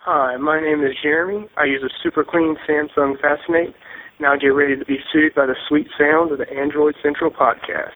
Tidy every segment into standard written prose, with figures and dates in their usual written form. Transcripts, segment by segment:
Hi, my name is Jeremy. I use a super clean Samsung Fascinate. Now get ready to be soothed by the sweet sound of the Android Central podcast.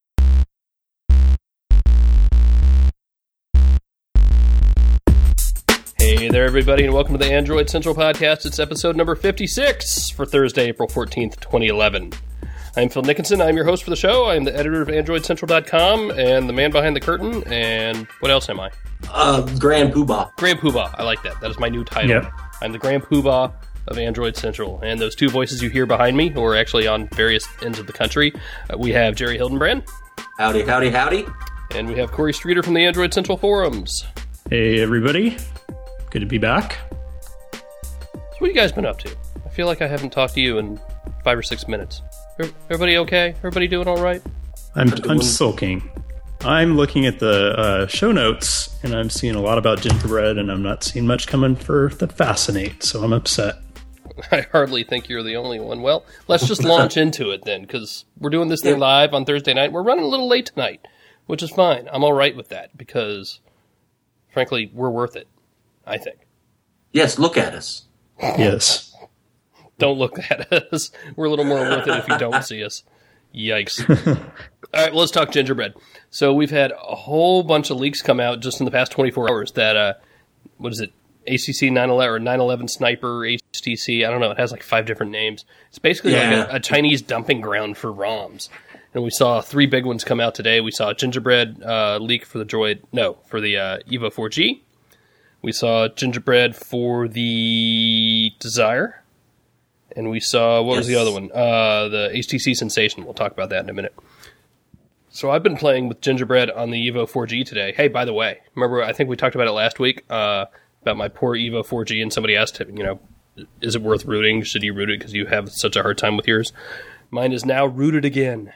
Hey there, everybody, and welcome to the Android Central podcast. It's episode number 56 for Thursday, April 14th, 2011. I'm Phil Nickinson. I'm your host for the show. I'm the editor of AndroidCentral.com and the man behind the curtain. And what else am I? Grand Poobah. Grand Poobah. I like that. That is my new title. Yep. I'm the Grand Poobah of Android Central. And those two voices you hear behind me, who are actually on various ends of the country, we have Jerry Hildenbrand. Howdy, howdy, howdy. And we have Corey Streeter from the Android Central forums. Hey, everybody. Good to be back. So what have you guys been up to? I feel like I haven't talked to you in 5 or 6 minutes. Everybody okay? Everybody doing all right? I'm sulking. I'm looking at the show notes, and I'm seeing a lot about gingerbread, and I'm not seeing much coming for the Fascinate, so I'm upset. I hardly think you're the only one. Well, let's just launch into it then, because we're doing this thing live on Thursday night. We're running a little late tonight, which is fine. I'm all right with that, because, frankly, we're worth it, I think. Yes, look at us. Yes. Don't look at us. We're a little more worth it if you don't see us. Yikes. All right, well, let's talk gingerbread. So we've had a whole bunch of leaks come out just in the past 24 hours that, what is it, HTC 911 or 911 Sniper, HTC, I don't know, it has like 5 different names. It's basically like a Chinese dumping ground for ROMs. And we saw 3 big ones come out today. We saw a gingerbread leak for the for the Evo 4G. We saw gingerbread for the Desire. And we saw, what was the other one? The HTC Sensation. We'll talk about that in a minute. So I've been playing with gingerbread on the Evo 4G today. Hey, by the way, remember, I think we talked about it last week, about my poor Evo 4G, and somebody asked, is it worth rooting? Should you root it because you have such a hard time with yours? Mine is now rooted again.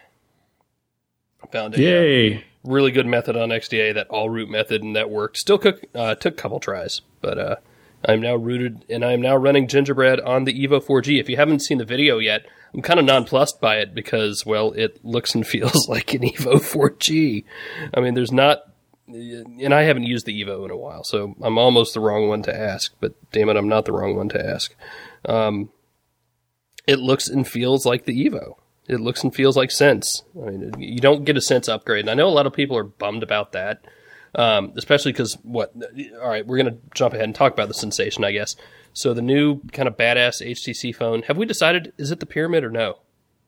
I found a really good method on XDA, that all root method, and that worked. Still took a couple tries, but I'm now rooted, and I'm now running gingerbread on the Evo 4G. If you haven't seen the video yet, I'm kind of nonplussed by it because, well, it looks and feels like an Evo 4G. I mean, there's not, and I haven't used the Evo in a while, so I'm almost the wrong one to ask, but damn it, I'm not the wrong one to ask. It looks and feels like the Evo. It looks and feels like Sense. I mean, you don't get a Sense upgrade, and I know a lot of people are bummed about that. Especially because, all right, we're going to jump ahead and talk about the Sensation, I guess. So the new kind of badass HTC phone, have we decided, is it the Pyramid or no?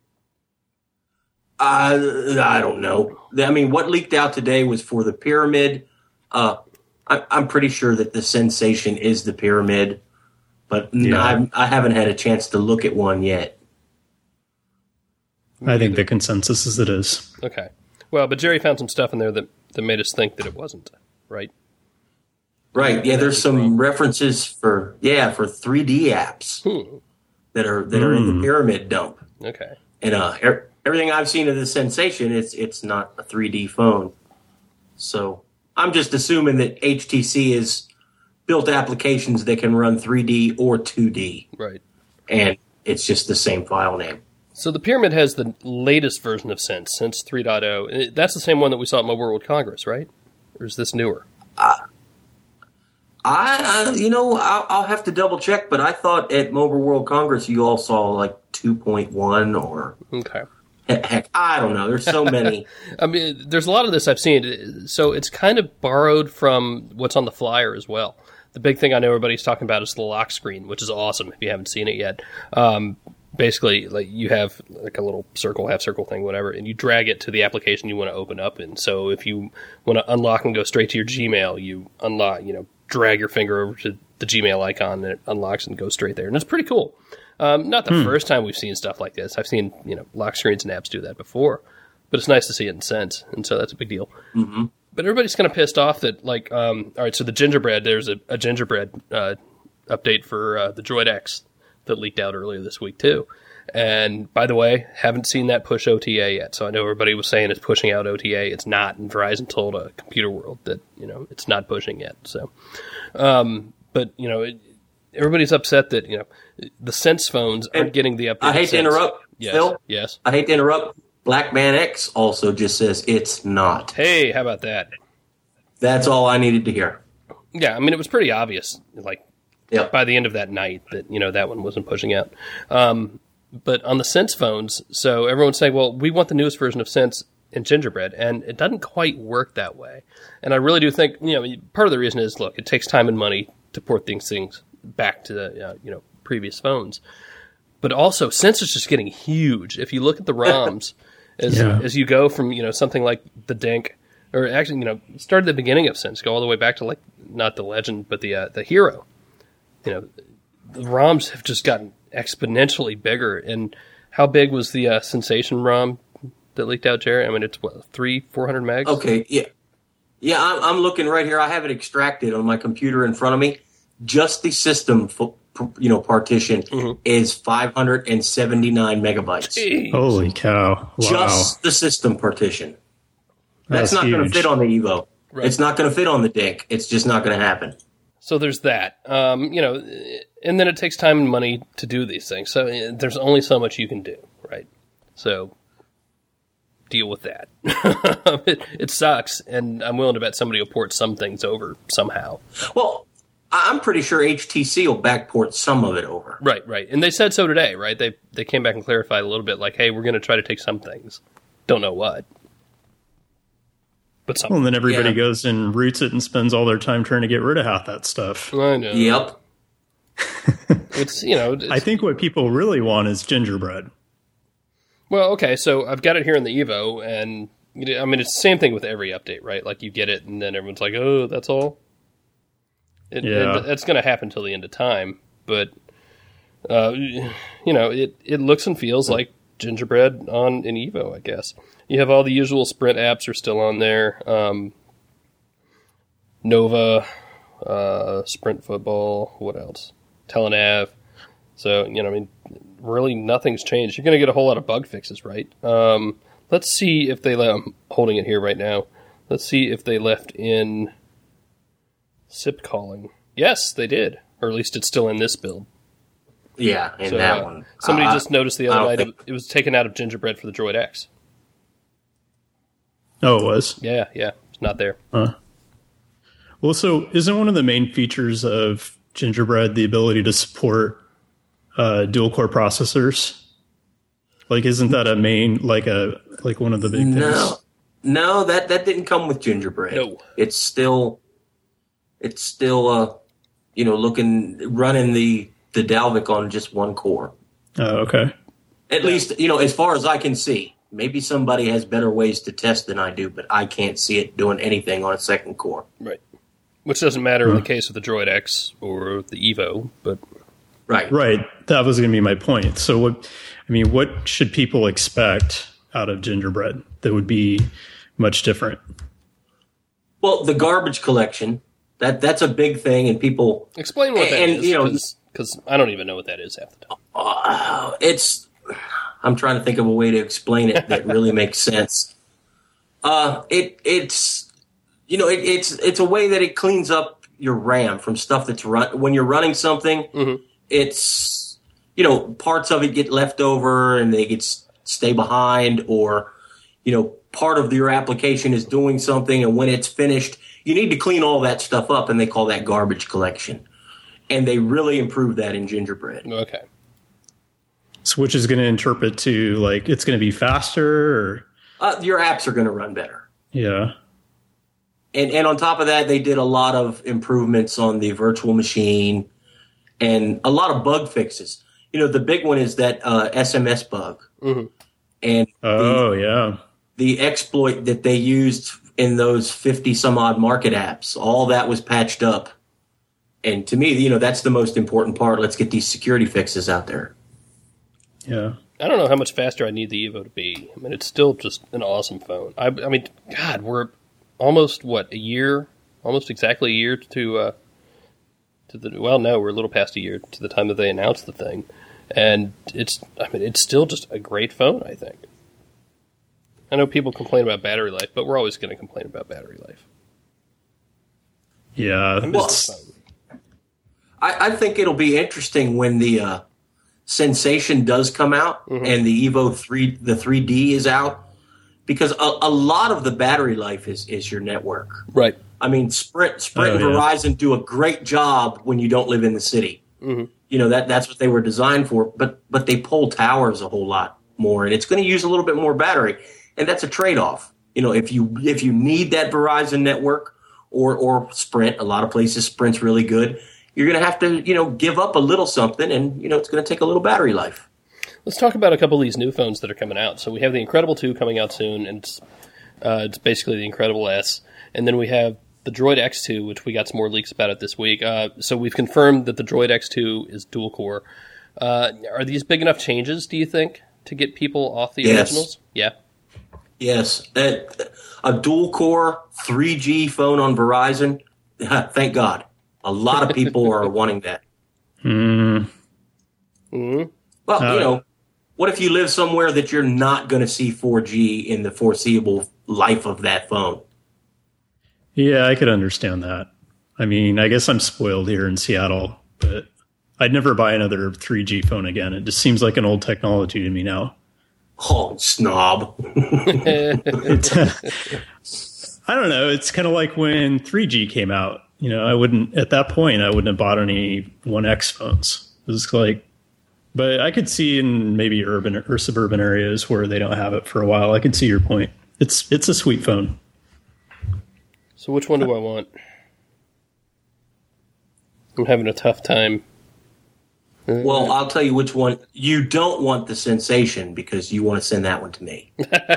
I don't know. I mean, what leaked out today was for the Pyramid. I'm pretty sure that the Sensation is the Pyramid, but I haven't had a chance to look at one yet. I think the consensus is it is. Okay. Well, but Jerry found some stuff in there that made us think that it wasn't, right? Right. Yeah, there's some references for 3D apps that are in the Pyramid dump. Okay. And everything I've seen of the Sensation, it's not a 3D phone. So I'm just assuming that HTC has built applications that can run 3D or 2D. Right. And it's just the same file name. So the Pyramid has the latest version of Sense 3.0. That's the same one that we saw at Mobile World Congress, right? Or is this newer? I'll have to double check, but I thought at Mobile World Congress you all saw like 2.1 or... Okay. Heck, I don't know. There's so many. I mean, there's a lot of this I've seen. So it's kind of borrowed from what's on the flyer as well. The big thing I know everybody's talking about is the lock screen, which is awesome if you haven't seen it yet. Basically, like, you have like a little circle, half circle thing, whatever, and you drag it to the application you want to open up in. So if you want to unlock and go straight to your Gmail, you unlock, drag your finger over to the Gmail icon, and it unlocks and goes straight there. And it's pretty cool. Not the first time we've seen stuff like this. I've seen, lock screens and apps do that before, but it's nice to see it in Sense, and so that's a big deal. Mm-hmm. But everybody's kind of pissed off that, like, all right, so the gingerbread, there's a gingerbread update for the Droid X that leaked out earlier this week too. And by the way, haven't seen that push OTA yet. So I know everybody was saying it's pushing out OTA. It's not. And Verizon told Computer World that, it's not pushing yet. So, but everybody's upset that, the Sense phones aren't getting the update. I hate to interrupt, Phil. Yes. I hate to interrupt. Black Man X also just says it's not. Hey, how about that? That's all I needed to hear. Yeah, I mean, it was pretty obvious. Like, Yep. by the end of that night that, that one wasn't pushing out. But on the Sense phones, so everyone's saying, well, we want the newest version of Sense in Gingerbread, and it doesn't quite work that way. And I really do think, part of the reason is, look, it takes time and money to port these things back to, previous phones. But also, Sense is just getting huge. If you look at the ROMs, as you go from, something like the Dink, or actually, start at the beginning of Sense, go all the way back to, like, not the Legend, but the Hero. The ROMs have just gotten exponentially bigger. And how big was the Sensation ROM that leaked out, Jerry? I mean, it's what, 300-400 megs? Okay, yeah. I'm looking right here. I have it extracted on my computer in front of me. Just the system, partition is 579 megabytes. Jeez. Holy cow! Wow. Just the system partition. That's not going to fit on the Evo. Right. It's not going to fit on the Dink. It's just not going to happen. So there's that. And then it takes time and money to do these things. So there's only so much you can do, right? So deal with that. It sucks, and I'm willing to bet somebody will port some things over somehow. Well, I'm pretty sure HTC will backport some of it over. Right. And they said so today, right? They came back and clarified a little bit, like, hey, we're going to try to take some things. Don't know what. But something. Well, and then everybody goes and roots it and spends all their time trying to get rid of half that stuff. I know. Yep. It's, I think what people really want is Gingerbread. Well, okay, so I've got it here in the Evo, and, I mean, it's the same thing with every update, right? Like, you get it, and then everyone's like, oh, that's all? That's going to happen till the end of time, but, it looks and feels like Gingerbread on an Evo, I guess. You have all the usual Sprint apps are still on there. Nova, Sprint Football, what else? Telenav. So, really nothing's changed. You're going to get a whole lot of bug fixes, right? Let's see if I'm holding it here right now. Let's see if they left in SIP calling. Yes, they did. Or at least it's still in this build. Yeah, that one. Somebody just noticed the other night it was taken out of Gingerbread for the Droid X. Oh, it was? Yeah, it's not there. Huh. Well, so isn't one of the main features of Gingerbread the ability to support dual-core processors? Like, isn't that a main, like one of the big things? No, that didn't come with Gingerbread. No. It's still running the Dalvik on just one core. Oh, okay. At least, as far as I can see. Maybe somebody has better ways to test than I do, but I can't see it doing anything on a second core. Right. Which doesn't matter in the case of the Droid X or the Evo, but... Right. That was going to be my point. So, what should people expect out of Gingerbread that would be much different? Well, the garbage collection, that's a big thing, and people... Explain what that is, because I don't even know what that is half the time. I'm trying to think of a way to explain it that really makes sense. It's a way that it cleans up your RAM from stuff that's when you're running something. Mm-hmm. It's parts of it get left over and they stay behind, or part of your application is doing something, and when it's finished, you need to clean all that stuff up, and they call that garbage collection. And they really improved that in Gingerbread. Okay. So which is going to interpret to, like, it's going to be faster, or your apps are going to run better. Yeah. And on top of that, they did a lot of improvements on the virtual machine and a lot of bug fixes. The big one is that SMS bug. Mm-hmm. And the exploit that they used in those 50 some odd market apps, all that was patched up. And to me, that's the most important part. Let's get these security fixes out there. Yeah. I don't know how much faster I need the Evo to be. I mean, it's still just an awesome phone. I mean, God, we're almost, almost exactly a year to we're a little past a year to the time that they announced the thing. And it's still just a great phone, I think. I know people complain about battery life, but we're always going to complain about battery life. Yeah. I think it'll be interesting when the Sensation does come out and the Evo 3, the 3D is out, because a lot of the battery life is your network. Right. I mean, Sprint and yeah. Verizon do a great job when you don't live in the city. Mm-hmm. You know, that's what they were designed for, but they pull towers a whole lot more, and it's going to use a little bit more battery, and that's a trade-off. You know, if you need that Verizon network or Sprint, a lot of places Sprint's really good, you're going to have to, give up a little something, and, it's going to take a little battery life. Let's talk about a couple of these new phones that are coming out. So we have the Incredible 2 coming out soon, and it's basically the Incredible S. And then we have the Droid X2, which we got some more leaks about it this week. So we've confirmed that the Droid X2 is dual core. Are these big enough changes, do you think, to get people off the originals? Yeah. Yes. A dual core 3G phone on Verizon, thank God. A lot of people are wanting that. Mm-hmm. Well, what if you live somewhere that you're not going to see 4G in the foreseeable life of that phone? Yeah, I could understand that. I mean, I guess I'm spoiled here in Seattle, but I'd never buy another 3G phone again. It just seems like an old technology to me now. Oh, snob. I don't know. It's kind of like when 3G came out. At that point, I wouldn't have bought any 1X phones. It was like, but I could see in maybe urban or suburban areas where they don't have it for a while. I could see your point. It's a sweet phone. So which one do I want? I'm having a tough time. Well, I'll tell you which one. You don't want the Sensation because you want to send that one to me.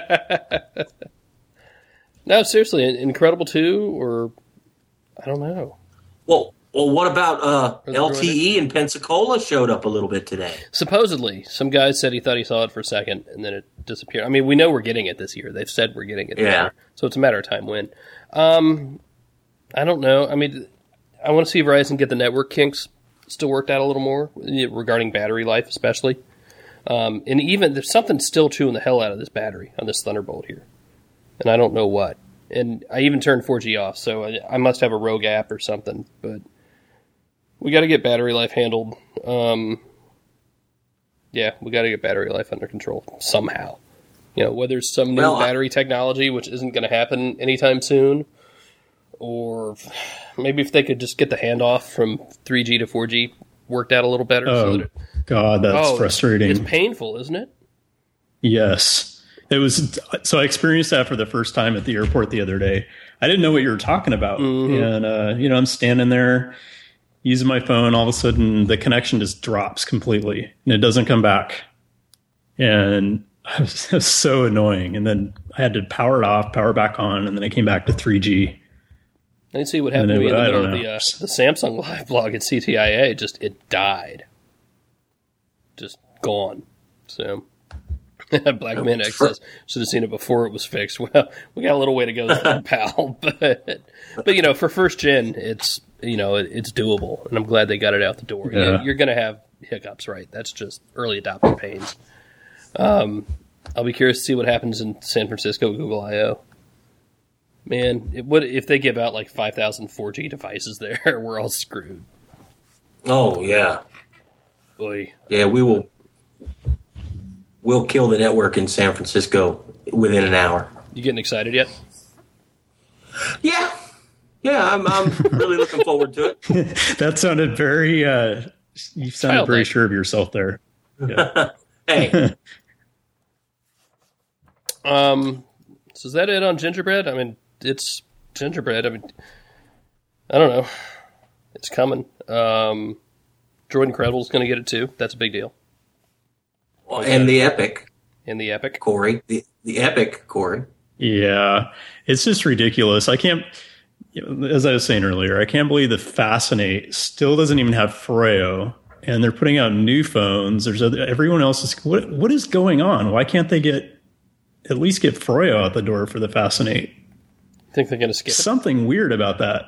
No, seriously, Incredible 2 or I don't know. Well, what about LTE in Pensacola showed up a little bit today? Supposedly, some guy said he thought he saw it for a second and then it disappeared. I mean, we know we're getting it this year. They've said we're getting it this year. So it's a matter of time when. I don't know. I mean, I want to see Verizon get the network kinks still worked out a little more regarding battery life, especially. And even there's something still chewing the hell out of this battery on this Thunderbolt here. And I don't know what. And I even turned 4G off, so I must have a rogue app or something. But we got to get battery life handled. Yeah, we got to get battery life under control somehow. Whether it's some new battery technology, which isn't going to happen anytime soon, or maybe if they could just get the handoff from 3G to 4G worked out a little better. God, that's frustrating. It's painful, isn't it? Yes. It was. So I experienced that for the first time at the airport the other day. I didn't know what you were talking about. Mm-hmm. And, I'm standing there using my phone. All of a sudden, the connection just drops completely and it doesn't come back. And it was so annoying. And then I had to power it off, power back on, and then I came back to 3G. I see what happened to me in the middle of the Samsung Live blog at CTIA. It died. Just gone. So, Black Minix says, should have seen it before it was fixed. Well, we got a little way to go, pal. But for first gen, it's doable, and I'm glad they got it out the door. Yeah. You're going to have hiccups, right? That's just early adopter pains. I'll be curious to see what happens in San Francisco Google I/O. Man, if they give out like 5,000 4G devices there, we're all screwed. Oh, yeah. Boy. Yeah, we'll kill the network in San Francisco within an hour. You getting excited yet? Yeah. Yeah, I'm really looking forward to it. That sounded very, you sounded very sure of yourself there. Yeah. Hey. So is that it on Gingerbread? I mean, it's Gingerbread. I mean, I don't know. It's coming. Droid Incredible's going to get it too. That's a big deal. And the Epic. And the Epic. Corey. The Epic, Corey. Yeah. It's just ridiculous. I can't, as I was saying earlier, I can't believe the Fascinate still doesn't even have Freo. And they're putting out new phones. Everyone else is, what is going on? Why can't they at least get Freo out the door for the Fascinate? Think they're going to skip it? Something weird about that.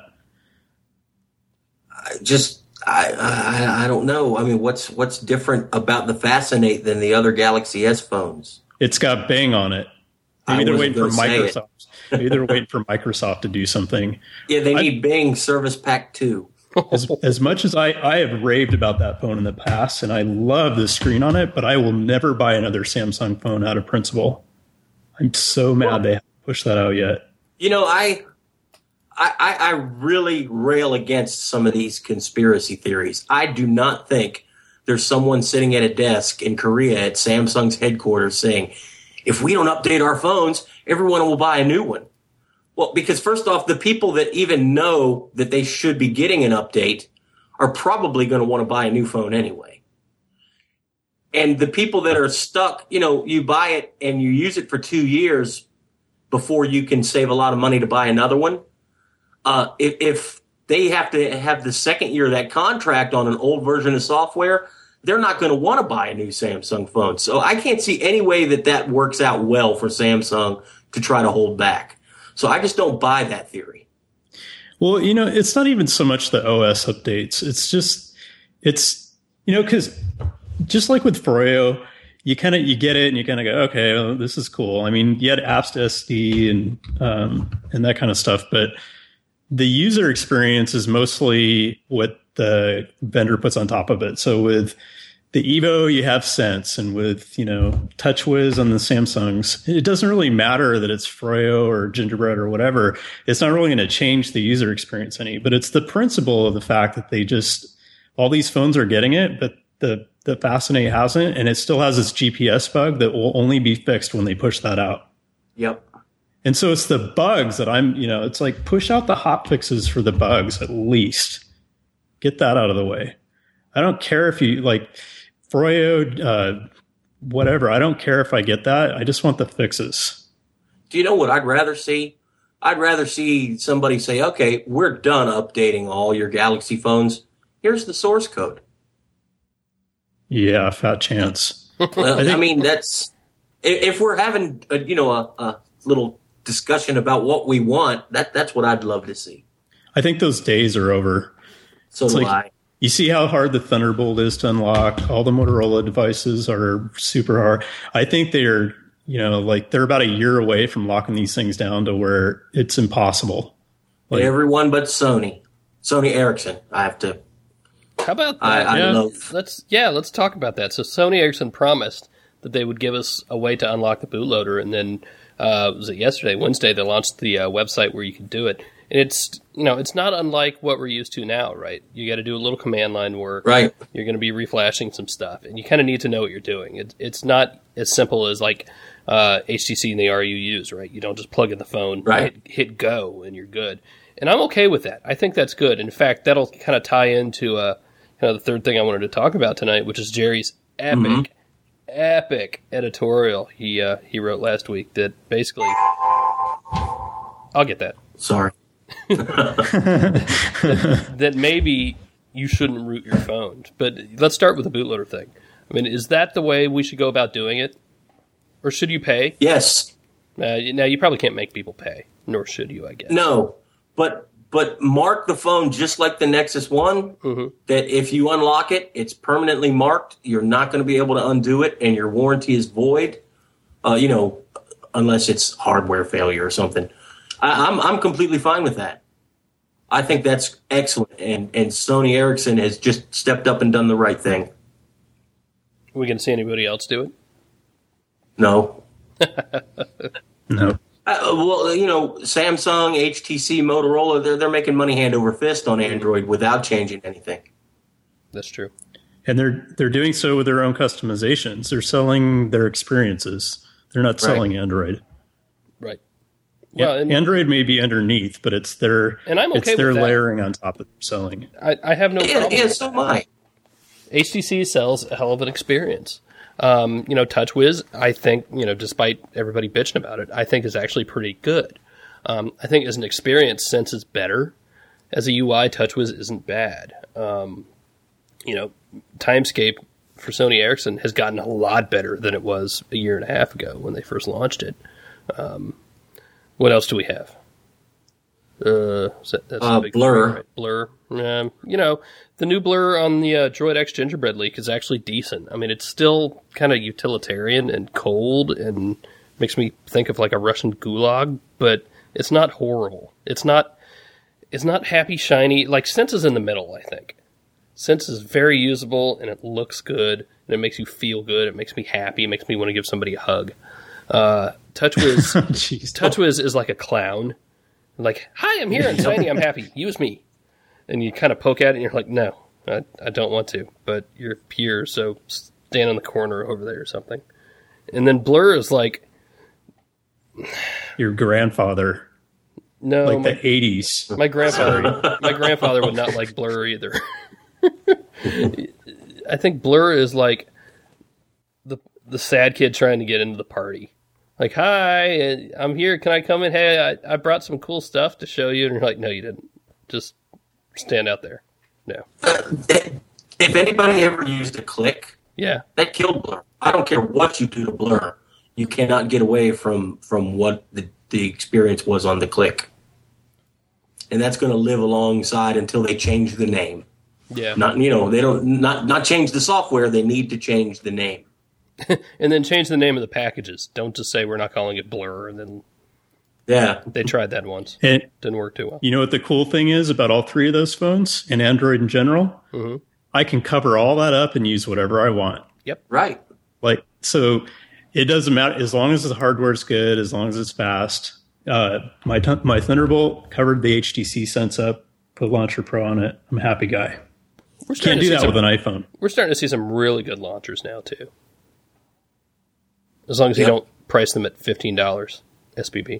I don't know. I mean, what's different about the Fascinate than the other Galaxy S phones? It's got Bing on it. Maybe they're waiting for Microsoft. Maybe they're waiting for Microsoft to do something. Yeah, they need Bing Service Pack 2. As much as I have raved about that phone in the past, and I love the screen on it, but I will never buy another Samsung phone out of principle. I'm so mad they haven't pushed that out yet. I really rail against some of these conspiracy theories. I do not think there's someone sitting at a desk in Korea at Samsung's headquarters saying, if we don't update our phones, everyone will buy a new one. Well, because first off, the people that even know that they should be getting an update are probably going to want to buy a new phone anyway. And the people that are stuck, you buy it and you use it for 2 years before you can save a lot of money to buy another one. If they have to have the second year of that contract on an old version of software, they're not going to want to buy a new Samsung phone. So I can't see any way that works out well for Samsung to try to hold back. So I just don't buy that theory. Well, it's not even so much the OS updates. It's because just like with Froyo, you get it and you kind of go, okay, well, this is cool. I mean, you had apps to SD and that kind of stuff, but the user experience is mostly what the vendor puts on top of it. So with the Evo, you have Sense, and with, TouchWiz on the Samsungs, it doesn't really matter that it's Froyo or Gingerbread or whatever. It's not really going to change the user experience any, but it's the principle of the fact that all these phones are getting it, but the Fascinate hasn't, and it still has this GPS bug that will only be fixed when they push that out. Yep. And so it's the bugs that it's like push out the hot fixes for the bugs at least. Get that out of the way. I don't care if you like Froyo, whatever. I don't care if I get that. I just want the fixes. Do you know what I'd rather see? I'd rather see somebody say, okay, we're done updating all your Galaxy phones. Here's the source code. Yeah, fat chance. Well, I mean, that's if we're having a little discussion about what we want. That's what I'd love to see. I think those days are over. So do I. You see how hard the Thunderbolt is to unlock. All the Motorola devices are super hard. I think they're they're about a year away from locking these things down to where it's impossible. Everyone but Sony Ericsson. I have to. How about that? Let's talk about that. So Sony Ericsson promised that they would give us a way to unlock the bootloader, and then was it Wednesday, they launched the website where you can do it. And it's not unlike what we're used to now, right? You got to do a little command line work. Right. You're going to be reflashing some stuff, and you kind of need to know what you're doing. It's not as simple as like HTC and the RUUs, right? You don't just plug in the phone, right, hit go, and you're good. And I'm okay with that. I think that's good. In fact, that'll kind of tie into kind of the third thing I wanted to talk about tonight, which is Jerry's epic editorial he wrote last week that basically... I'll get that. Sorry. that maybe you shouldn't root your phone. But let's start with the bootloader thing. I mean, is that the way we should go about doing it? Or should you pay? Yes. Now, you probably can't make people pay, nor should you, I guess. No, but mark the phone just like the Nexus 1, that if you unlock it, it's permanently marked. You're not going to be able to undo it, and your warranty is void, unless it's hardware failure or something. I'm completely fine with that. I think that's excellent, and Sony Ericsson has just stepped up and done the right thing. Are we going to see anybody else do it? No. No. Samsung, HTC, Motorola, they're making money hand over fist on Android without changing anything. That's true. And they're doing so with their own customizations. They're selling their experiences. They're not selling Android. Right. Yeah, Android may be underneath, but it's their layering on top of selling. I have no problem. Yeah, so am I. HTC sells a hell of an experience. TouchWiz, I think, despite everybody bitching about it, I think is actually pretty good. I think as an experience, Sense is better. As a UI, TouchWiz isn't bad. Timescape for Sony Ericsson has gotten a lot better than it was a year and a half ago when they first launched it. What else do we have? That's Blur. Thing, right? Blur. The new Blur on the Droid X Gingerbread leak is actually decent. I mean, it's still kind of utilitarian and cold and makes me think of like a Russian gulag, but it's not horrible. It's not happy, shiny. Like, Sense is in the middle, I think. Sense is very usable, and it looks good, and it makes you feel good. It makes me happy. It makes me want to give somebody a hug. TouchWiz is like a clown. Like, hi, I'm here. I'm tiny. I'm happy. Use me. And you kind of poke at it, and you're like, no, I don't want to. But you're here, so stand in the corner over there or something. And then Blur is like... Your grandfather. No. Like the 80s. My grandfather would not like Blur either. I think Blur is like the sad kid trying to get into the party. Like, hi, I'm here. Can I come in? Hey, I brought some cool stuff to show you. And you're like, no, you didn't. Just stand out there. No. If anybody ever used a click, Yeah. that killed Blur. I don't care what you do to Blur. You cannot get away from what the experience was on the click. And that's going to live alongside until they change the name. Yeah. They don't not change the software. They need to change the name. And then change the name of the packages. Don't just say we're not calling it Blur. And then they tried that once. And didn't work too well. you know what the cool thing is about all three of those phones and Android in general? Mm-hmm. I can cover all that up and use whatever I want. Yep. Right. Like, so it doesn't matter as long as the hardware's good, as long as it's fast. My Thunderbolt covered the HTC Sense up, put Launcher Pro on it. I'm a happy guy. Can't do that with an iPhone. We're starting to see some really good launchers now, too. As long as you don't price them at $15 SPB.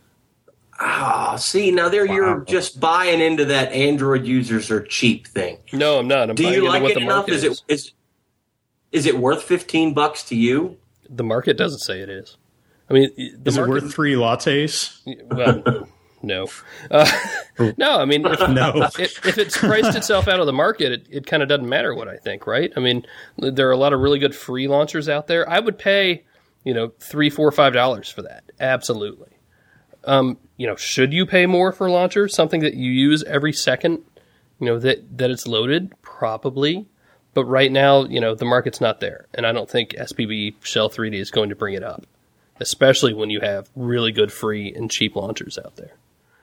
See, now you're just buying into that Android users are cheap thing. No, I'm not. Do you like it enough? Is it worth $15 to you? The market doesn't say it is. I mean, is it worth 3 lattes? Well, no. No, I mean, if it's priced itself out of the market, it kind of doesn't matter what I think, right? I mean, there are a lot of really good free launchers out there. I would pay, $3, $4, $5 for that. Absolutely. Should you pay more for a launcher? Something that you use every second, that it's loaded? Probably. But right now, the market's not there. And I don't think SPB Shell 3D is going to bring it up, especially when you have really good free and cheap launchers out there.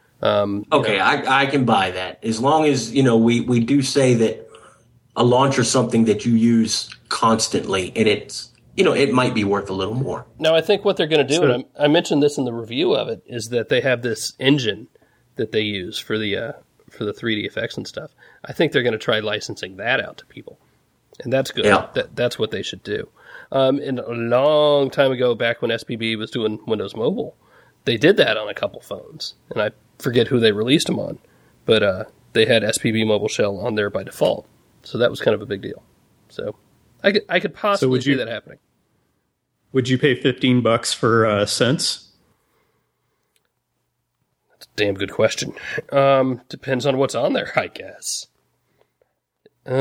I can buy that. As long as, we do say that a launcher is something that you use constantly, and it's, it might be worth a little more. Now, I think what they're going to do, and I mentioned this in the review of it, is that they have this engine that they use for the 3D effects and stuff. I think they're going to try licensing that out to people. And that's good. Yeah. That's what they should do. And a long time ago, back when SPB was doing Windows Mobile, they did that on a couple phones. And I forget who they released them on. But they had SPB Mobile Shell on there by default. So that was kind of a big deal. So I could possibly see that happening. Would you pay $15 for Sense? That's a damn good question. Depends on what's on there, I guess. That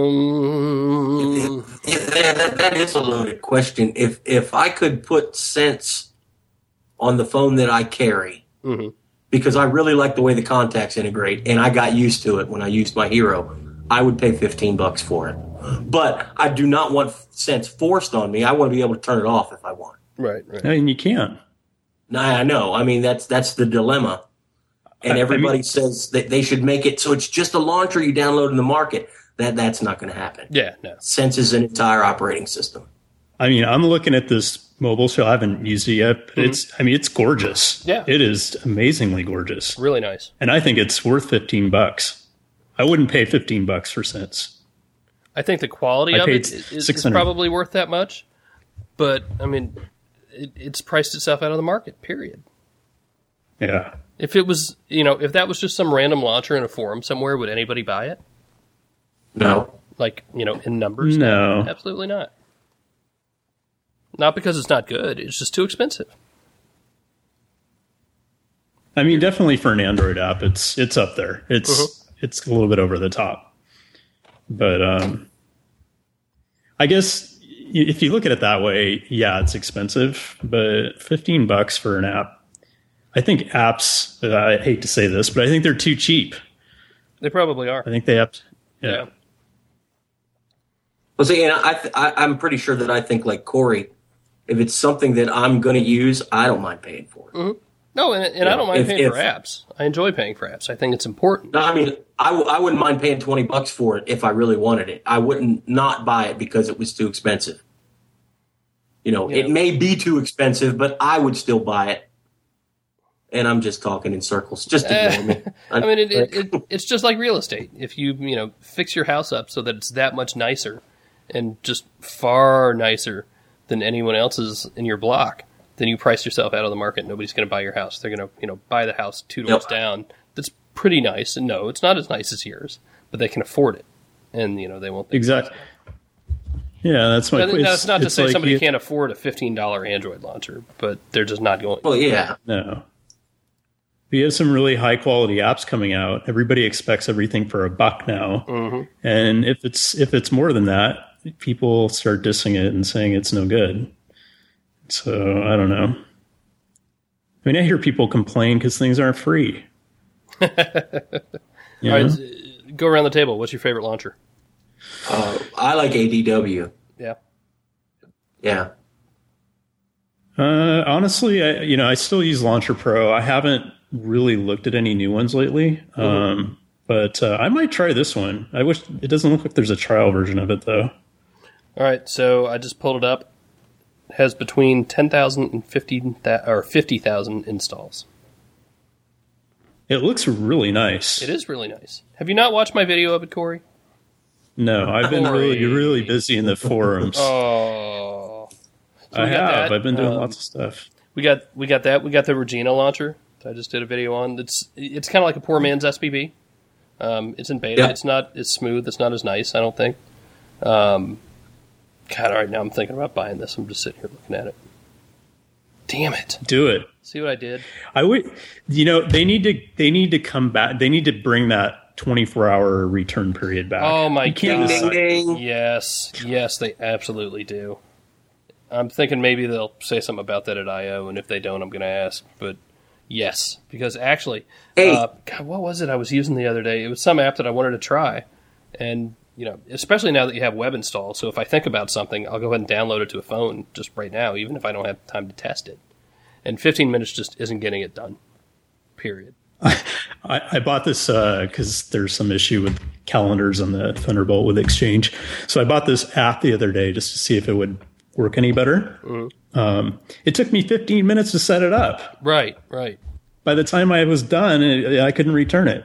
is a loaded question. If I could put Sense on the phone that I carry, because I really like the way the contacts integrate, and I got used to it when I used my Hero, I would pay $15 for it. But I do not want Sense forced on me. I want to be able to turn it off if I want. Right. I mean, you can. No, I know. I mean, that's the dilemma. And everybody says that they should make it so it's just a launcher you download in the market. That's not going to happen. Yeah, no. Sense is an entire operating system. I mean, I'm looking at this mobile shell. I haven't used it yet, but it's gorgeous. Yeah. It is amazingly gorgeous. Really nice. And I think it's worth $15. I wouldn't pay $15 for Sense. I think the quality of it is probably worth that much. But, I mean, it's priced itself out of the market, period. Yeah. If it was, if that was just some random launcher in a forum somewhere, would anybody buy it? No. Like, in numbers? No. Absolutely not. Not because it's not good. It's just too expensive. I mean, definitely for an Android app, it's up there. It's a little bit over the top. But I guess if you look at it that way, yeah, it's expensive. But $15 for an app, I think apps. I hate to say this, but I think they're too cheap. They probably are. I think they have. Yeah. Well, see, and I'm pretty sure that I think like Corey, if it's something that I'm going to use, I don't mind paying for it. Mm-hmm. No, and I don't mind paying for apps. I enjoy paying for apps. I think it's important. No, I mean, I wouldn't mind paying $20 for it if I really wanted it. I wouldn't not buy it because it was too expensive. It may be too expensive, but I would still buy it. and I'm just talking in circles. Just ignore me. I mean, it's just like real estate. If you fix your house up so that it's that much nicer and just far nicer than anyone else's in your block, then you price yourself out of the market. Nobody's going to buy your house. They're going to buy the house 2 doors down. That's pretty nice. And no, it's not as nice as yours, but they can afford it, and they won't. Exactly. Yeah, that's my point. That's not to say somebody can't afford a $15 Android launcher, but they're just not going. Well, yeah, no. We have some really high quality apps coming out. Everybody expects everything for $1 now, and if it's more than that, people start dissing it and saying it's no good. So I don't know. I mean, I hear people complain because things aren't free. All right, go around the table. What's your favorite launcher? I like ADW. Yeah. Yeah. Honestly, I still use Launcher Pro. I haven't really looked at any new ones lately, but I might try this one. I wish it doesn't look like there's a trial version of it though. All right, so I just pulled it up. It has between 10,000 and 50,000 installs. It looks really nice. It is really nice. Have you not watched my video of it, Corey? No, I've been really busy in the forums. Oh, so I have. I've been doing lots of stuff. We got that. We got the Regina launcher that I just did a video on. It's kind of like a poor man's SPB. It's in beta. It's not as smooth. It's not as nice, I don't think. God, all right, now I'm thinking about buying this. I'm just sitting here looking at it. Damn it! Do it. See what I did? I would. They need to come back. They need to bring that 24-hour return period back. Oh my God! Yes, they absolutely do. I'm thinking maybe they'll say something about that at I/O, and if they don't, I'm going to ask. But yes, because actually, God, what was it I was using the other day? It was some app that I wanted to try, and especially now that you have web install. So if I think about something, I'll go ahead and download it to a phone just right now, even if I don't have time to test it. And 15 minutes just isn't getting it done. Period. I bought this because there's some issue with calendars on the Thunderbolt with Exchange. So I bought this app the other day just to see if it would work any better. Mm-hmm. It took me 15 minutes to set it up. Right. By the time I was done, I couldn't return it.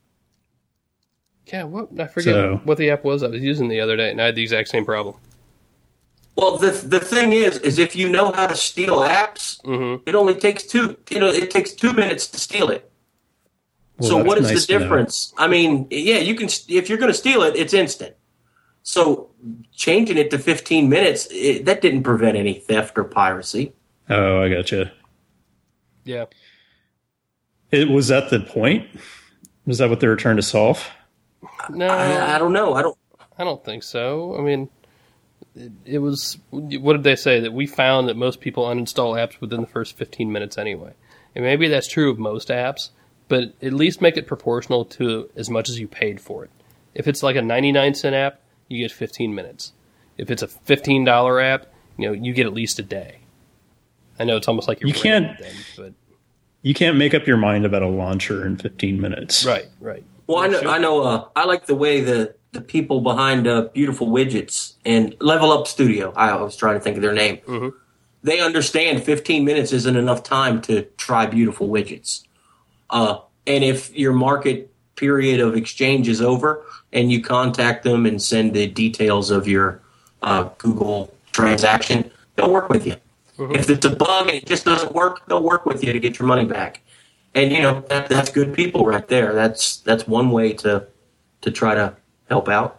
Yeah, I forget what the app was I was using the other day, and I had the exact same problem. Well, the thing is if you know how to steal apps, it only takes it takes 2 minutes to steal it. Well, so what is the difference? I mean, you can, if you're going to steal it, it's instant. So changing it to 15 minutes, that didn't prevent any theft or piracy. Oh, I gotcha. Yeah. Was that the point? Was that what they were trying to solve? No, I don't know. I don't think so. I mean, it was. What did they say? That we found that most people uninstall apps within the first 15 minutes anyway. And maybe that's true of most apps, but at least make it proportional to as much as you paid for it. If it's like a 99-cent app, you get 15 minutes. If it's a $15 app, you get at least a day. I know it's almost like you can't. But you can't make up your mind about a launcher in 15 minutes. Right. Well, I know. I like the way the people behind Beautiful Widgets and Level Up Studio. I was trying to think of their name. Mm-hmm. They understand 15 minutes isn't enough time to try Beautiful Widgets. And if your market period of exchange is over, and you contact them and send the details of your Google transaction, they'll work with you. Mm-hmm. If it's a bug and it just doesn't work, they'll work with you to get your money back. And that's good people right there. That's one way to try to help out.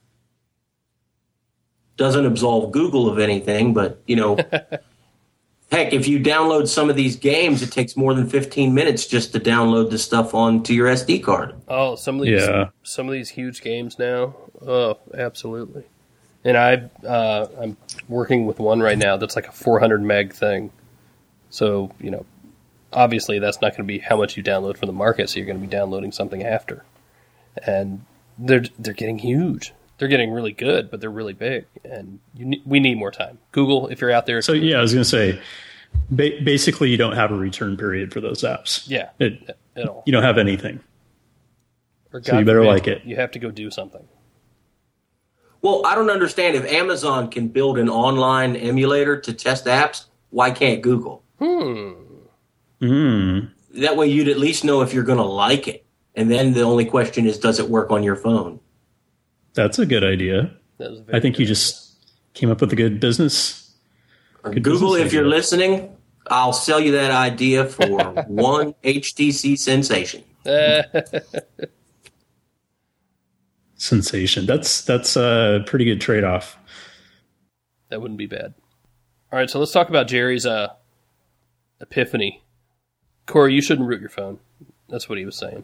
Doesn't absolve Google of anything, but heck, if you download some of these games, it takes more than 15 minutes just to download the stuff onto your SD card. Oh, some of these huge games now. Oh, absolutely. And I'm working with one right now that's like a 400 meg thing. So, obviously that's not going to be how much you download from the market, so you're going to be downloading something after. And they're getting huge. They're getting really good, but they're really big, and we need more time. Google, if you're out there. So I was going to say, basically, you don't have a return period for those apps. Yeah, at all. You don't have anything. Or so you better like it. You have to go do something. Well, I don't understand if Amazon can build an online emulator to test apps. Why can't Google? that way you'd at least know if you're going to like it. And then the only question is, does it work on your phone? That's a good idea. I think you just came up with a good business. Google, if you're listening, I'll sell you that idea for one HTC Sensation. Sensation. That's a pretty good trade-off. That wouldn't be bad. All right, so let's talk about Jerry's epiphany. Corey, you shouldn't root your phone. That's what he was saying.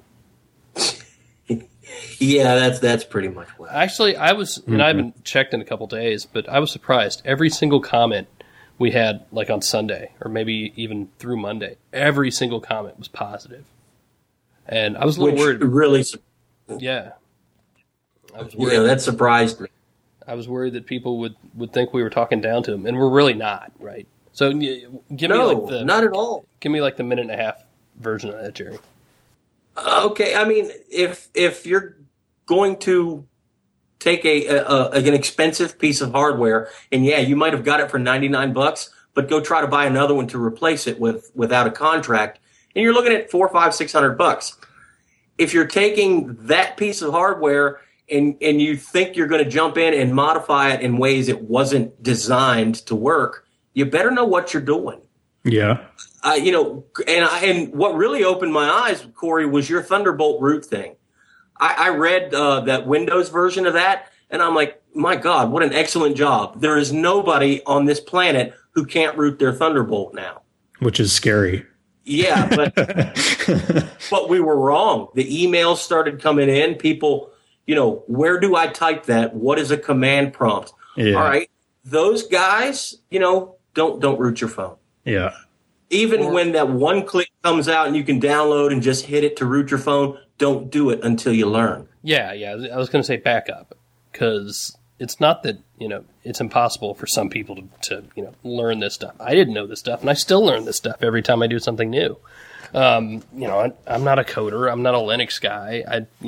Yeah, that's pretty much what. Actually, I was, and I haven't checked in a couple days, but I was surprised. Every single comment we had, like on Sunday, or maybe even through Monday, every single comment was positive. And I was a little worried. Really? Yeah. I was worried. Yeah, that surprised me. I was worried that people would think we were talking down to him, and we're really not, right? So give me like not at all. Give me like the minute and a half version of that, Jerry. Okay, I mean, if you're going to take an expensive piece of hardware, and yeah, you might have got it for $99, but go try to buy another one to replace it without a contract, and you're looking at $400, $500, $600. If you're taking that piece of hardware and you think you're going to jump in and modify it in ways it wasn't designed to work, you better know what you're doing. Yeah. And what really opened my eyes, Corey, was your Thunderbolt root thing. I read that Windows version of that, and I'm like, my God, what an excellent job. There is nobody on this planet who can't root their Thunderbolt now. Which is scary. Yeah, but we were wrong. The emails started coming in. People, where do I type that? What is a command prompt? Yeah. All right. Those guys, don't root your phone. Yeah. Even when that one click comes out and you can download and just hit it to root your phone, don't do it until you learn. Yeah. I was going to say backup, because it's not that, it's impossible for some people to learn this stuff. I didn't know this stuff, and I still learn this stuff every time I do something new. I'm not a coder. I'm not a Linux guy.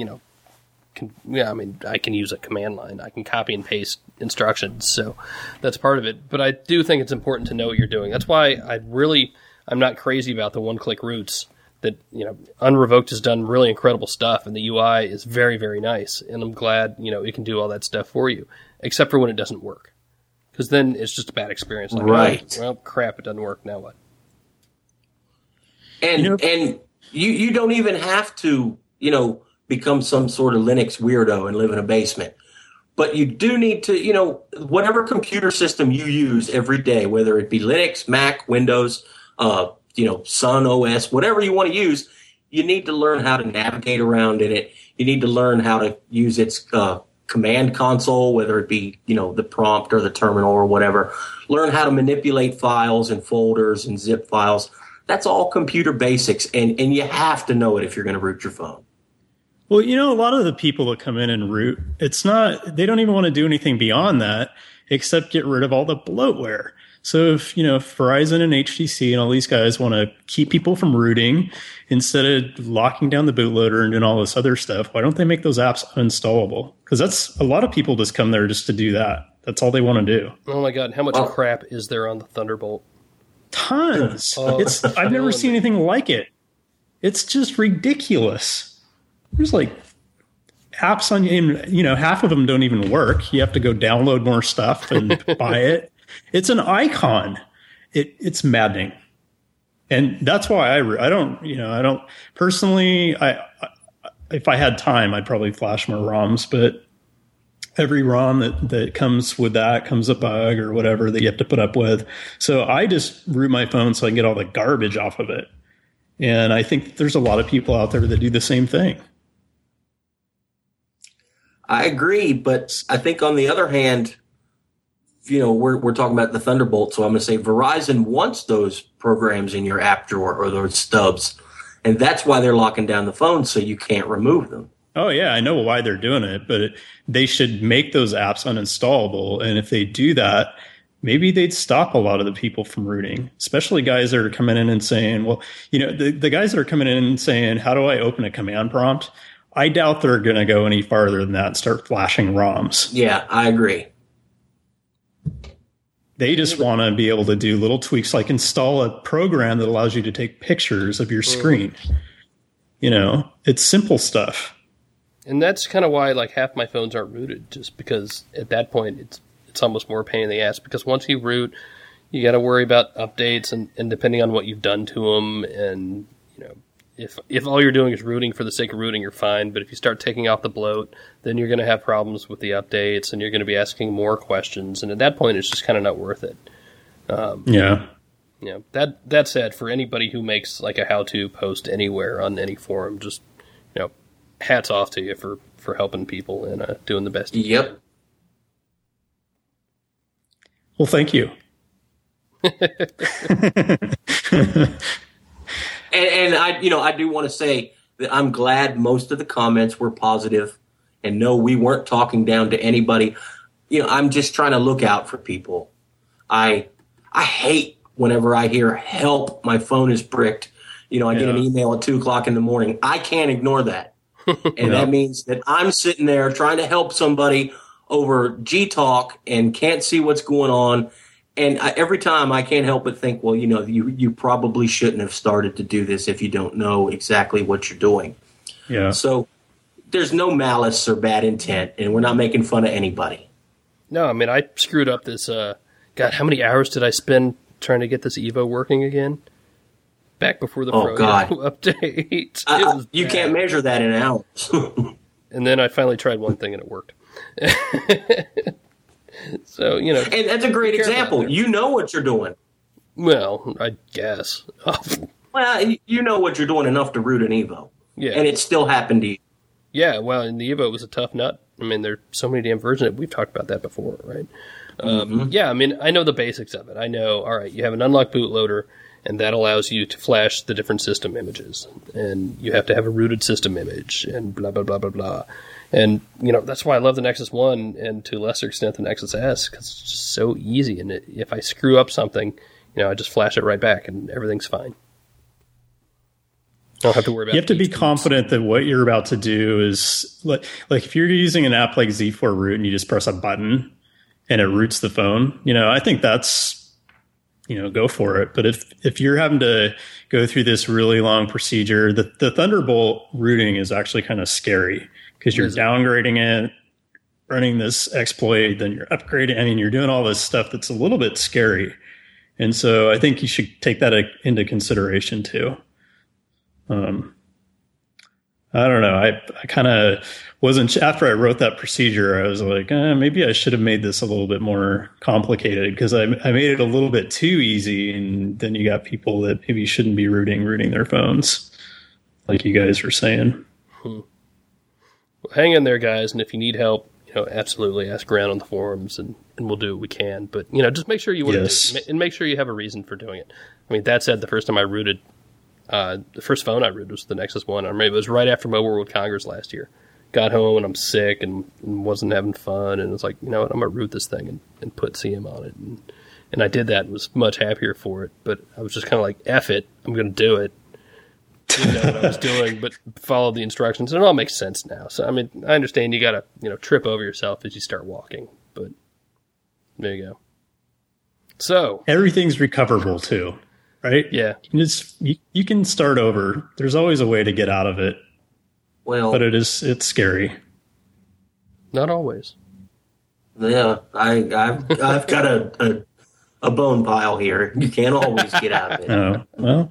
I can use a command line. I can copy and paste instructions, so that's part of it. But I do think it's important to know what you're doing. That's why I'm not crazy about the one-click roots. That Unrevoked has done really incredible stuff, and the UI is very, very nice. And I'm glad it can do all that stuff for you, except for when it doesn't work, because then it's just a bad experience. Like, right? Oh, well, crap, it doesn't work. Now what? And you don't even have to become some sort of Linux weirdo and live in a basement. But you do need to, whatever computer system you use every day, whether it be Linux, Mac, Windows, Sun OS, whatever you want to use, you need to learn how to navigate around in it. You need to learn how to use its command console, whether it be, the prompt or the terminal or whatever. Learn how to manipulate files and folders and zip files. That's all computer basics, and you have to know it if you're going to root your phone. Well, a lot of the people that come in and root, they don't even want to do anything beyond that except get rid of all the bloatware. So if Verizon and HTC and all these guys want to keep people from rooting instead of locking down the bootloader and doing all this other stuff, why don't they make those apps uninstallable? Because that's a lot of people just come there just to do that. That's all they want to do. Oh my God, how much crap is there on the Thunderbolt? Tons. I've never seen anything like it. It's just ridiculous. There's like apps on, half of them don't even work. You have to go download more stuff and buy it. It's an icon. It's maddening. And that's why I don't personally, if I had time, I'd probably flash more ROMs, but every ROM that comes with that comes a bug or whatever that you have to put up with. So I just root my phone so I can get all the garbage off of it. And I think there's a lot of people out there that do the same thing. I agree, but I think on the other hand, we're talking about the Thunderbolt, so I'm going to say Verizon wants those programs in your app drawer or those stubs, and that's why they're locking down the phone so you can't remove them. Oh, yeah, I know why they're doing it, but they should make those apps uninstallable, and if they do that, maybe they'd stop a lot of the people from rooting, especially guys that are coming in and saying, well, the guys that are coming in and saying, how do I open a command prompt? I doubt they're going to go any farther than that and start flashing ROMs. Yeah, I agree. They just want to be able to do little tweaks, like install a program that allows you to take pictures of your screen. You know, it's simple stuff. And that's kind of why like half my phones aren't rooted, just because at that point it's almost more pain in the ass, because once you root, you got to worry about updates and depending on what you've done to them. And, you know, if all you're doing is rooting for the sake of rooting, you're fine. But if you start taking off the bloat, then you're going to have problems with the updates and you're going to be asking more questions. And at that point, it's just kind of not worth it. Yeah. You know, that said, for anybody who makes like a how-to post anywhere on any forum, just, you know, hats off to you for helping people and doing the best. Yep. Well, thank you. And I do want to say that I'm glad most of the comments were positive, and no, we weren't talking down to anybody. You know, I'm just trying to look out for people. I hate whenever I hear help, my phone is bricked. You know, I get an email at 2:00 in the morning. I can't ignore that. And that means that I'm sitting there trying to help somebody over G-Talk and can't see what's going on. And every time I can't help but think, well, you know, you probably shouldn't have started to do this if you don't know exactly what you're doing. Yeah. So there's no malice or bad intent, and we're not making fun of anybody. No, I mean, I screwed up this. God, how many hours did I spend trying to get this Evo working again? Back before the Pro update. You can't measure that in hours. And then I finally tried one thing and it worked. So, you know. And that's a great example. You know what you're doing. Well, I guess. Well, you know what you're doing enough to root an Evo. Yeah. And it still happened to you. Yeah, well, and the Evo was a tough nut. I mean, there's so many damn versions. We've talked about that before, right? Yeah, I mean, I know the basics of it. I know, all right, you have an unlocked bootloader, and that allows you to flash the different system images. And you have to have a rooted system image, and blah, blah, blah, blah, blah. And, you know, that's why I love the Nexus 1 and to a lesser extent the Nexus S, because it's just so easy. And if I screw up something, you know, I just flash it right back and everything's fine. I don't have to worry about it. You have to be confident that what you're about to do is, like if you're using an app like Z4 Root and you just press a button and it roots the phone, you know, I think that's, you know, go for it. But if you're having to go through this really long procedure, the Thunderbolt rooting is actually kind of scary. Because you're downgrading it, running this exploit, then you're upgrading. I mean, you're doing all this stuff that's a little bit scary. And so I think you should take that into consideration too. I don't know. I kind of wasn't, after I wrote that procedure, I was like, maybe I should have made this a little bit more complicated, because I made it a little bit too easy. And then you got people that maybe shouldn't be rooting their phones, like you guys were saying. Hang in there, guys, and if you need help, you know, absolutely ask around on the forums, and we'll do what we can. But, you know, just make sure you want to do it, and make sure you have a reason for doing it. I mean, that said, the first time I rooted, the first phone I rooted was the Nexus 1. I remember it was right after Mobile World Congress last year. Got home, and I'm sick, and wasn't having fun, and it was like, you know what, I'm going to root this thing and put CM on it. And I did that and was much happier for it, but I was just kind of like, F it, I'm going to do it. Didn't know what I was doing, but followed the instructions, and it all makes sense now. So, I mean, I understand you got to, you know, trip over yourself as you start walking, but there you go. So everything's recoverable too, right? Yeah, you can start over. There's always a way to get out of it. Well, but it's scary. Not always. Yeah, I've got a bone pile here. You can't always get out of it. Oh, well.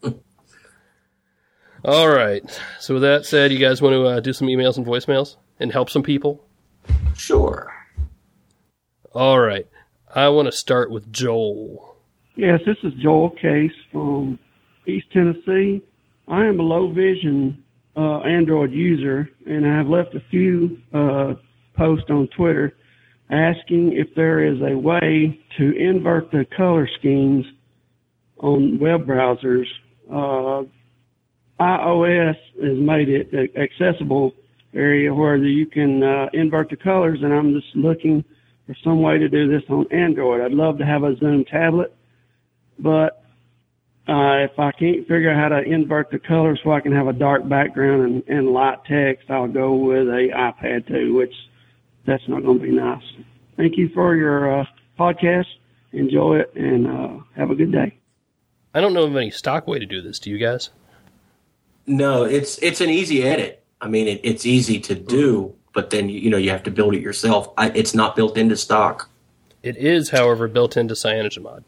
All right. So with that said, you guys want to do some emails and voicemails and help some people? Sure. All right. I want to start with Joel. Yes, this is Joel Case from East Tennessee. I am a low vision Android user, and I have left a few posts on Twitter asking if there is a way to invert the color schemes on web browsers. iOS has made it an accessible area where you can invert the colors, and I'm just looking for some way to do this on Android. I'd love to have a Zoom tablet, but if I can't figure out how to invert the colors so I can have a dark background and light text, I'll go with a iPad 2, which that's not going to be nice. Thank you for your podcast. enjoy it, and have a good day. I don't know of any stock way to do this. Do you guys? No, it's an easy edit. I mean, it's easy to do, but then you have to build it yourself. It's not built into stock. It is, however, built into CyanogenMod.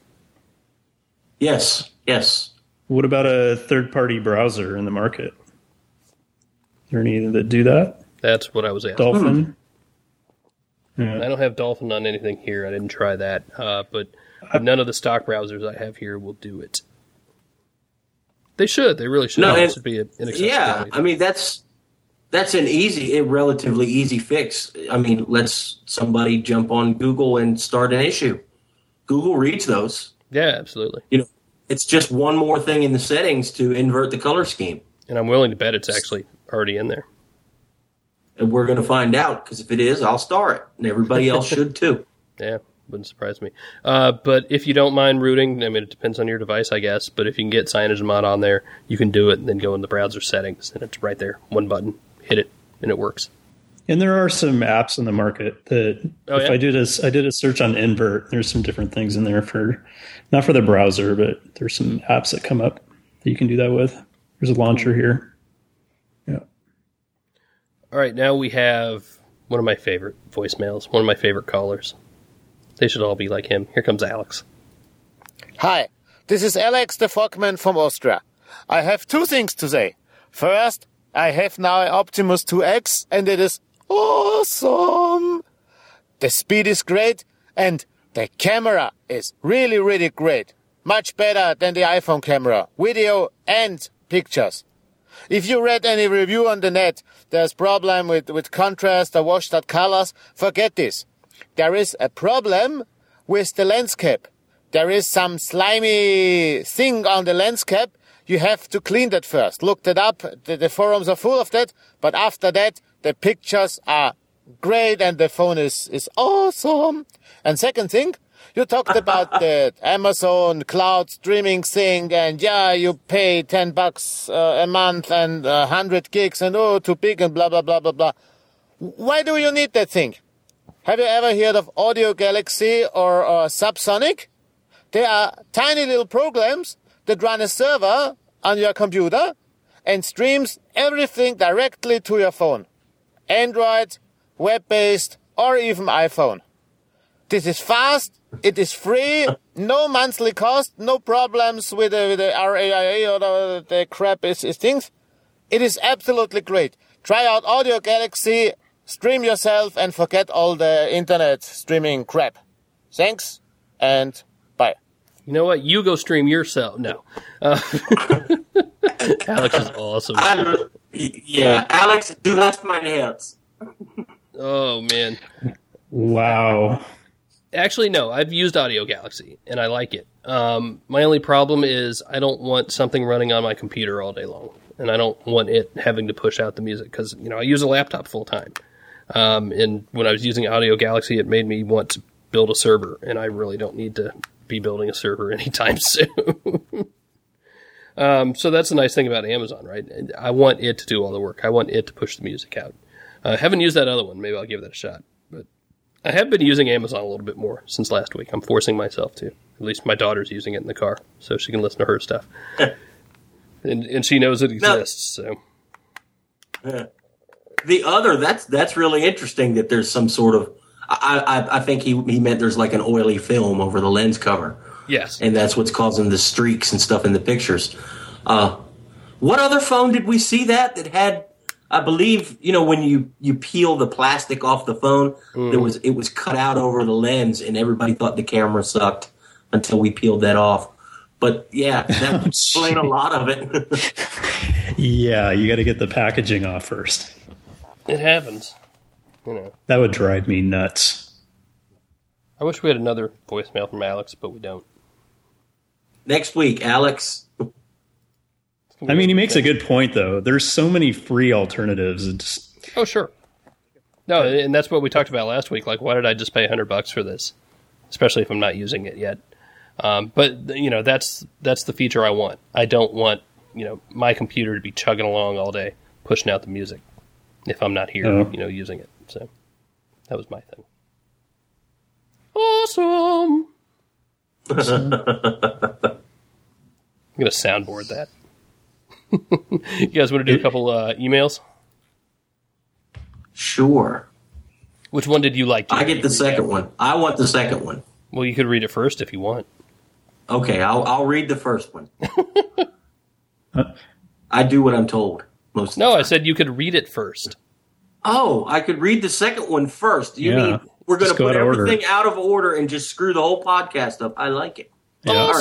Yes, yes. What about a third-party browser in the market? Is there any that do that? That's what I was asking. Dolphin? Yeah. I don't have Dolphin on anything here. I didn't try that. But none of the stock browsers I have here will do it. They should. They really should. No, it should be an accessibility. Yeah, I mean, that's a relatively easy fix. I mean, let's somebody jump on Google and start an issue. Google reads those. Yeah, absolutely. It's just one more thing in the settings to invert the color scheme. And I'm willing to bet it's actually already in there. And we're going to find out, because if it is, I'll star it. And everybody else should too. Yeah, wouldn't surprise me. But if you don't mind rooting, I mean, it depends on your device, I guess. But if you can get CyanogenMod on there, you can do it and then go in the browser settings. And it's right there. One button. Hit it, and it works. And there are some apps in the market that I did a search on Invert. There's some different things in there for, not for the browser, but there's some apps that come up that you can do that with. There's a launcher here. Yeah. All right, now we have one of my favorite voicemails, one of my favorite callers. They should all be like him. Here comes Alex. Hi, this is Alex the Fogman from Austria. I have two things to say. First, I have now an Optimus 2X, and it is awesome. The speed is great, and the camera is really, really great. Much better than the iPhone camera, video and pictures. If you read any review on the net, there's problem with contrast or washed out colors, forget this. There is a problem with the lens cap. There is some slimy thing on the lens cap. You have to clean that first. Look that up. The forums are full of that. But after that, the pictures are great and the phone is awesome. And second thing, you talked about the Amazon cloud streaming thing, and you pay $10 a month and 100 gigs and too big and blah, blah, blah, blah, blah. Why do you need that thing? Have you ever heard of Audio Galaxy or Subsonic? They are tiny little programs that run a server on your computer and streams everything directly to your phone. Android, web-based, or even iPhone. This is fast, it is free, no monthly cost, no problems with the RAIA or the crap is things. It is absolutely great. Try out Audio Galaxy, stream yourself, and forget all the internet streaming crap. Thanks, and bye. You know what? You go stream yourself. No. Alex is awesome. Alex, du hast mein Herz. Oh, man. Wow. Actually, no. I've used Audio Galaxy, and I like it. My only problem is I don't want something running on my computer all day long, and I don't want it having to push out the music, because I use a laptop full time. And when I was using Audio Galaxy, it made me want to build a server, and I really don't need to be building a server anytime soon. So that's the nice thing about Amazon, right? I want it to do all the work. I want it to push the music out. I haven't used that other one. Maybe I'll give that a shot. But I have been using Amazon a little bit more since last week. I'm forcing myself to. At least my daughter's using it in the car, so she can listen to her stuff. and she knows it exists. So the other, that's really interesting that there's some sort of, I think he meant there's like an oily film over the lens cover. Yes. And that's what's causing the streaks and stuff in the pictures. What other phone did we see that had, I believe, when you peel the plastic off the phone, it was cut out over the lens, and everybody thought the camera sucked until we peeled that off. But yeah, that would explain a lot of it. Yeah, you got to get the packaging off first. It happens. That would drive me nuts. I wish we had another voicemail from Alex, but we don't. Next week, Alex. I mean, he makes a good point, though. There's so many free alternatives. Oh, sure. No, and that's what we talked about last week. Like, why did I just pay $100 for this? Especially if I'm not using it yet. But, that's the feature I want. I don't want, my computer to be chugging along all day, pushing out the music if I'm not here, using it. So that was my thing. Awesome. I'm going to soundboard that. You guys want to do a couple emails? Sure. Which one did you like? I get the second one. I want the second one. Well, you could read it first if you want. Okay, I'll read the first one. I do what I'm told most of the time. No, I said you could read it first. Oh, I could read the second one first. You mean we're going to put everything out of order and just screw the whole podcast up? I like it. Yeah.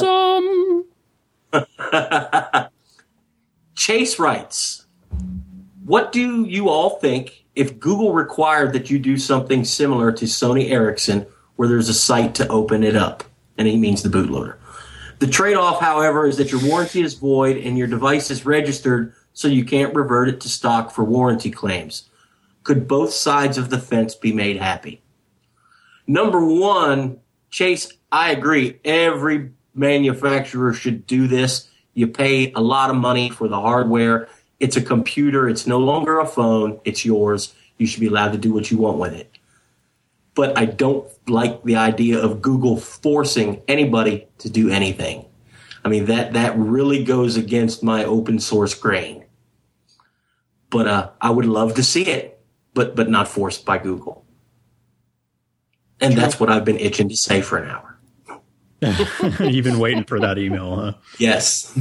Awesome. Chase writes, what do you all think if Google required that you do something similar to Sony Ericsson where there's a site to open it up? And he means the bootloader. The trade-off, however, is that your warranty is void and your device is registered so you can't revert it to stock for warranty claims. Could both sides of the fence be made happy? Number one, Chase, I agree. Every manufacturer should do this. You pay a lot of money for the hardware. It's a computer. It's no longer a phone. It's yours. You should be allowed to do what you want with it. But I don't like the idea of Google forcing anybody to do anything. I mean, that really goes against my open source grain. But I would love to see it, but not forced by Google. And that's what I've been itching to say for an hour. You've been waiting for that email, huh? Yes.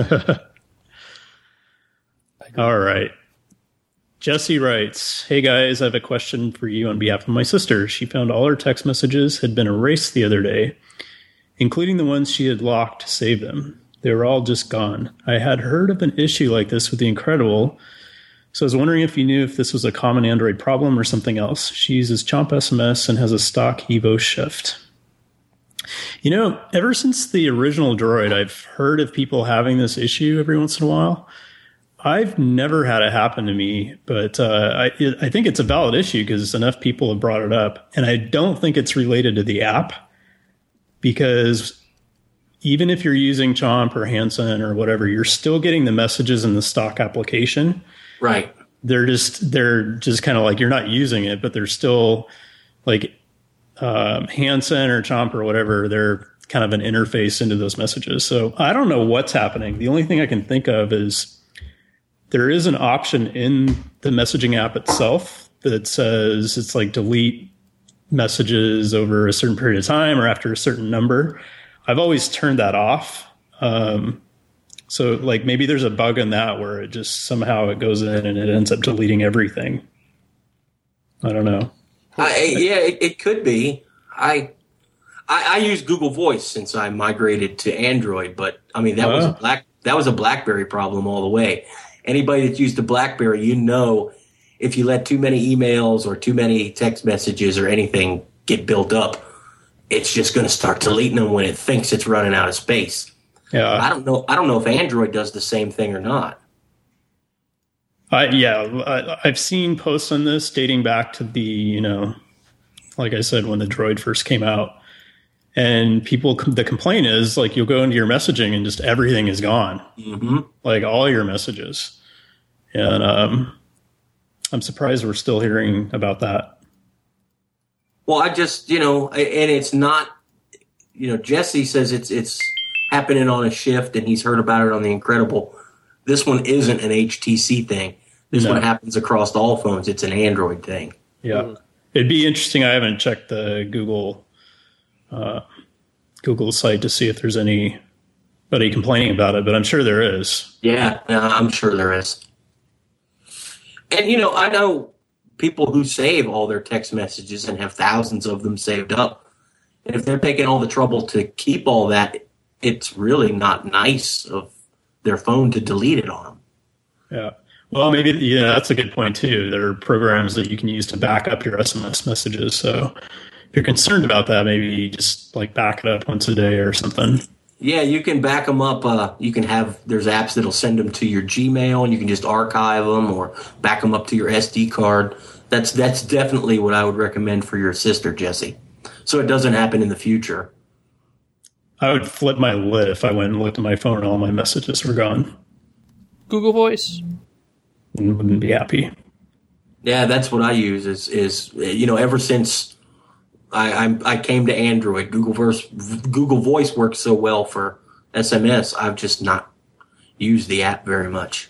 All right. Jesse writes, hey guys, I have a question for you on behalf of my sister. She found all her text messages had been erased the other day, including the ones she had locked to save them. They were all just gone. I had heard of an issue like this with the Incredible, so I was wondering if you knew if this was a common Android problem or something else. She uses Chomp SMS and has a stock Evo Shift. You know, ever since the original Droid, I've heard of people having this issue every once in a while. I've never had it happen to me, but I think it's a valid issue because enough people have brought it up. And I don't think it's related to the app, because even if you're using Chomp or Hanson or whatever, you're still getting the messages in the stock application. Right. They're just kind of like, you're not using it, but they're still like Hanson or Chomp or whatever. They're kind of an interface into those messages. So I don't know what's happening. The only thing I can think of is there is an option in the messaging app itself that says it's like delete messages over a certain period of time or after a certain number. I've always turned that off. So like maybe there's a bug in that where it just somehow it goes in and it ends up deleting everything. I don't know. It could be. I use Google Voice since I migrated to Android, but I mean that was a BlackBerry problem all the way. Anybody that's used a BlackBerry, you know, if you let too many emails or too many text messages or anything get built up, it's just going to start deleting them when it thinks it's running out of space. Yeah, I don't know if Android does the same thing or not. I've seen posts on this dating back to the, like I said, when the Droid first came out. And the complaint is like you'll go into your messaging and just everything is gone, like all your messages. And I'm surprised we're still hearing about that. Well, I just, and it's not, Jesse says it's happening on a shift and he's heard about it on the Incredible. This one isn't an HTC thing. This one happens across all phones. It's an Android thing. Yeah. It'd be interesting. I haven't checked the Google site to see if there's anybody complaining about it, but I'm sure there is. Yeah, I'm sure there is. And, I know people who save all their text messages and have thousands of them saved up. And if they're taking all the trouble to keep all that, it's really not nice of their phone to delete it on them. Yeah. Well, maybe, that's a good point, too. There are programs that you can use to back up your SMS messages, so if you're concerned about that, maybe just like back it up once a day or something. Yeah, you can back them up. There's apps that'll send them to your Gmail and you can just archive them or back them up to your SD card. That's definitely what I would recommend for your sister, Jesse. So it doesn't happen in the future. I would flip my lid if I went and looked at my phone and all my messages were gone. Google Voice. Wouldn't be happy. Yeah, that's what I use is ever since I came to Android. Google Voice works so well for SMS. I've just not used the app very much.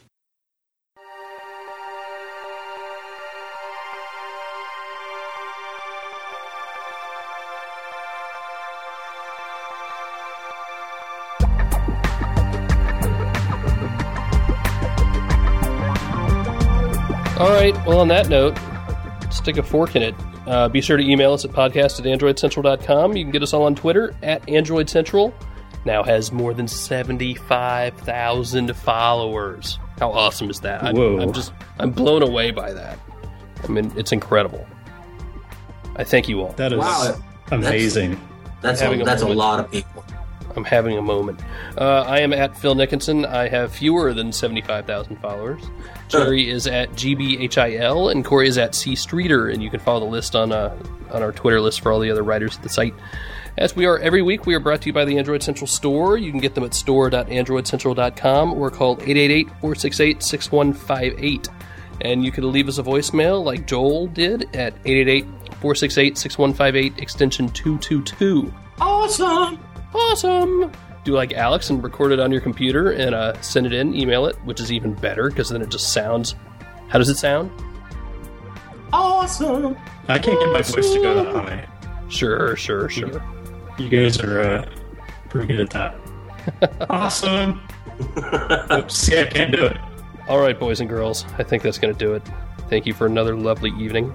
All right. Well, on that note, stick a fork in it. Be sure to email us at podcast@androidcentral.com. You can get us all on Twitter @AndroidCentral. Now has more than 75,000 followers. How awesome is that? I'm blown away by that. I mean, it's incredible. I thank you all. That is amazing. That's a lot of people. I'm having a moment. I am at Phil Nickinson. I have fewer than 75,000 followers. Jerry is at GBHIL, and Corey is at C Streeter, and you can follow the list on our Twitter list for all the other writers at the site. As we are every week, we are brought to you by the Android Central Store. You can get them at store.androidcentral.com or call 888-468-6158. And you can leave us a voicemail like Joel did at 888-468-6158, extension 222. Awesome! Awesome! Do like Alex and record it on your computer and send it in, email it, which is even better because then it just sounds... How does it sound? Awesome! I can't get my voice to go that high. Sure. You guys are pretty good at that. Awesome! Oops, see, I can't do it. All right, boys and girls. I think that's going to do it. Thank you for another lovely evening.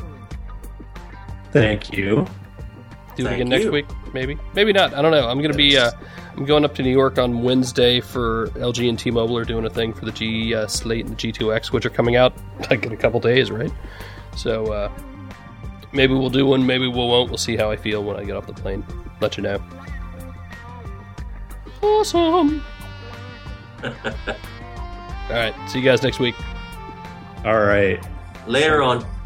Thank you. Do it again next week, maybe. Maybe not. I don't know. I'm going to be... I'm going up to New York on Wednesday for LG and T-Mobile are doing a thing for the G Slate and the G2X, which are coming out like in a couple days, right? So maybe we'll do one, maybe we won't. We'll see how I feel when I get off the plane. Let you know. Awesome! All right. See you guys next week. All right. Later on.